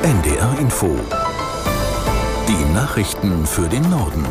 NDR Info. Die Nachrichten für den Norden.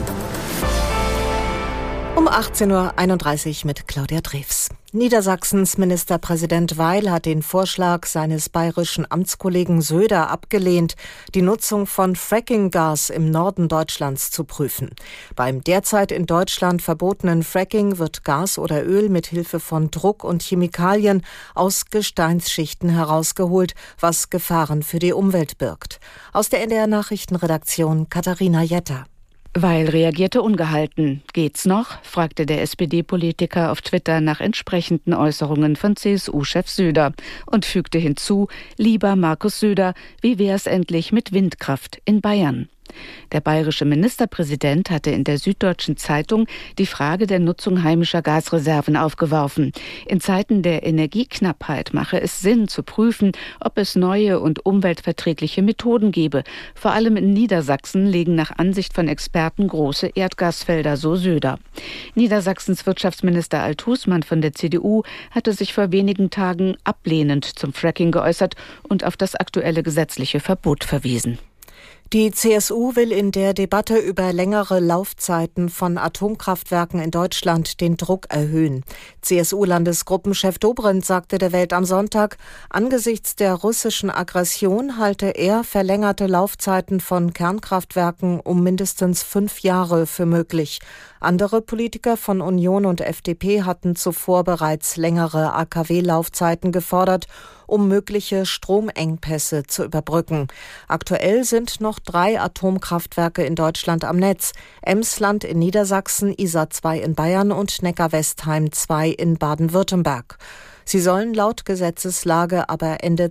Um 18.31 Uhr mit Claudia Drews. Niedersachsens Ministerpräsident Weil hat den Vorschlag seines bayerischen Amtskollegen Söder abgelehnt, die Nutzung von Fracking-Gas im Norden Deutschlands zu prüfen. Beim derzeit in Deutschland verbotenen Fracking wird Gas oder Öl mit Hilfe von Druck und Chemikalien aus Gesteinsschichten herausgeholt, was Gefahren für die Umwelt birgt. Aus der NDR Nachrichtenredaktion Katharina Jetter. Weil reagierte ungehalten. Geht's noch? Fragte der SPD-Politiker auf Twitter nach entsprechenden Äußerungen von CSU-Chef Söder und fügte hinzu, lieber Markus Söder, wie wär's endlich mit Windkraft in Bayern? Der bayerische Ministerpräsident hatte in der Süddeutschen Zeitung die Frage der Nutzung heimischer Gasreserven aufgeworfen. In Zeiten der Energieknappheit mache es Sinn zu prüfen, ob es neue und umweltverträgliche Methoden gebe. Vor allem in Niedersachsen liegen nach Ansicht von Experten große Erdgasfelder, so Söder. Niedersachsens Wirtschaftsminister Alt-Husmann von der CDU hatte sich vor wenigen Tagen ablehnend zum Fracking geäußert und auf das aktuelle gesetzliche Verbot verwiesen. Die CSU will in der Debatte über längere Laufzeiten von Atomkraftwerken in Deutschland den Druck erhöhen. CSU-Landesgruppenchef Dobrindt sagte der Welt am Sonntag, angesichts der russischen Aggression halte er verlängerte Laufzeiten von Kernkraftwerken um mindestens 5 Jahre für möglich. Andere Politiker von Union und FDP hatten zuvor bereits längere AKW-Laufzeiten gefordert, um mögliche Stromengpässe zu überbrücken. Aktuell sind noch 3 Atomkraftwerke in Deutschland am Netz. Emsland in Niedersachsen, Isar 2 in Bayern und Neckar-Westheim 2 in Baden-Württemberg. Sie sollen laut Gesetzeslage aber Ende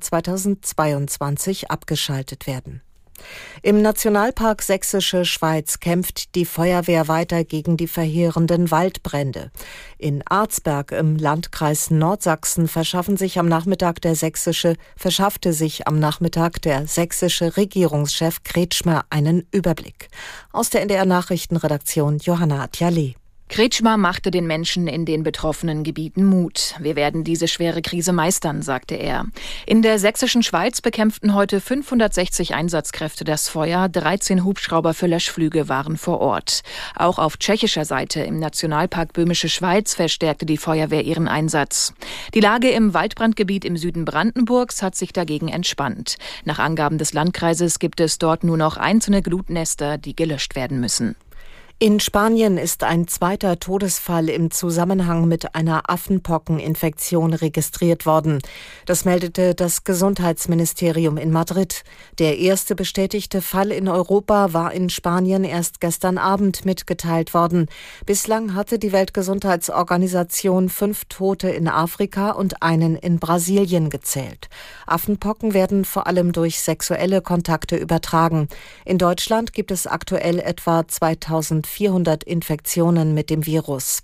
2022 abgeschaltet werden. Im Nationalpark Sächsische Schweiz kämpft die Feuerwehr weiter gegen die verheerenden Waldbrände. In Arzberg im Landkreis Nordsachsen verschaffte sich am Nachmittag der sächsische Regierungschef Kretschmer einen Überblick. Aus der NDR Nachrichtenredaktion Johanna Atjali. Kretschmer machte den Menschen in den betroffenen Gebieten Mut. Wir werden diese schwere Krise meistern, sagte er. In der Sächsischen Schweiz bekämpften heute 560 Einsatzkräfte das Feuer. 13 Hubschrauber für Löschflüge waren vor Ort. Auch auf tschechischer Seite im Nationalpark Böhmische Schweiz verstärkte die Feuerwehr ihren Einsatz. Die Lage im Waldbrandgebiet im Süden Brandenburgs hat sich dagegen entspannt. Nach Angaben des Landkreises gibt es dort nur noch einzelne Glutnester, die gelöscht werden müssen. In Spanien ist ein zweiter Todesfall im Zusammenhang mit einer Affenpockeninfektion registriert worden. Das meldete das Gesundheitsministerium in Madrid. Der erste bestätigte Fall in Europa war in Spanien erst gestern Abend mitgeteilt worden. Bislang hatte die Weltgesundheitsorganisation 5 Tote in Afrika und einen in Brasilien gezählt. Affenpocken werden vor allem durch sexuelle Kontakte übertragen. In Deutschland gibt es aktuell etwa 2400 Infektionen mit dem Virus.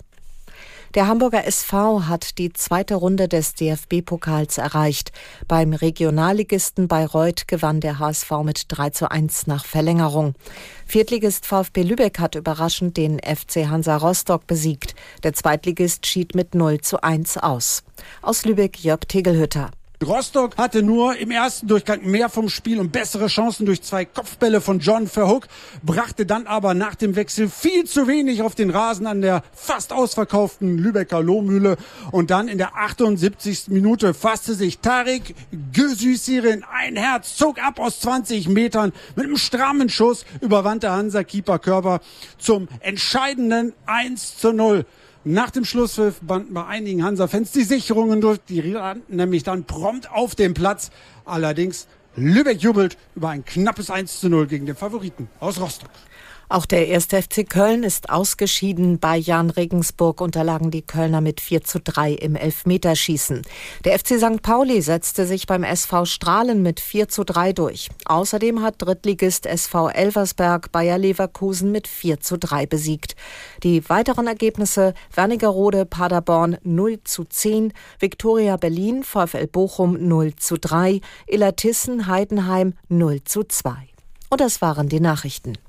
Der Hamburger SV hat die zweite Runde des DFB-Pokals erreicht. Beim Regionalligisten Bayreuth gewann der HSV mit 3:1 nach Verlängerung. Viertligist VfB Lübeck hat überraschend den FC Hansa Rostock besiegt. Der Zweitligist schied mit 0:1 aus. Aus Lübeck Jörg Tegelhütter. Rostock hatte nur im ersten Durchgang mehr vom Spiel und bessere Chancen durch 2 Kopfbälle von John Verhoek, brachte dann aber nach dem Wechsel viel zu wenig auf den Rasen an der fast ausverkauften Lübecker Lohmühle. Und dann in der 78. Minute fasste sich Tarık Gözüsirin ein Herz, zog ab aus 20 Metern mit einem strammen Schuss, überwand Hansa-Keeper Körber zum entscheidenden 1:0. Nach dem Schlusspfiff banden bei einigen Hansa-Fans die Sicherungen durch, die rannten nämlich dann prompt auf den Platz. Allerdings Lübeck jubelt über ein knappes 1:0 gegen den Favoriten aus Rostock. Auch der 1. FC Köln ist ausgeschieden. Bei Jan Regensburg unterlagen die Kölner mit 4:3 im Elfmeterschießen. Der FC St. Pauli setzte sich beim SV Strahlen mit 4:3 durch. Außerdem hat Drittligist SV Elversberg Bayer Leverkusen mit 4:3 besiegt. Die weiteren Ergebnisse: Wernigerode Paderborn 0:10, Viktoria Berlin VfL Bochum 0:3, Illertissen Heidenheim 0:2. Und das waren die Nachrichten.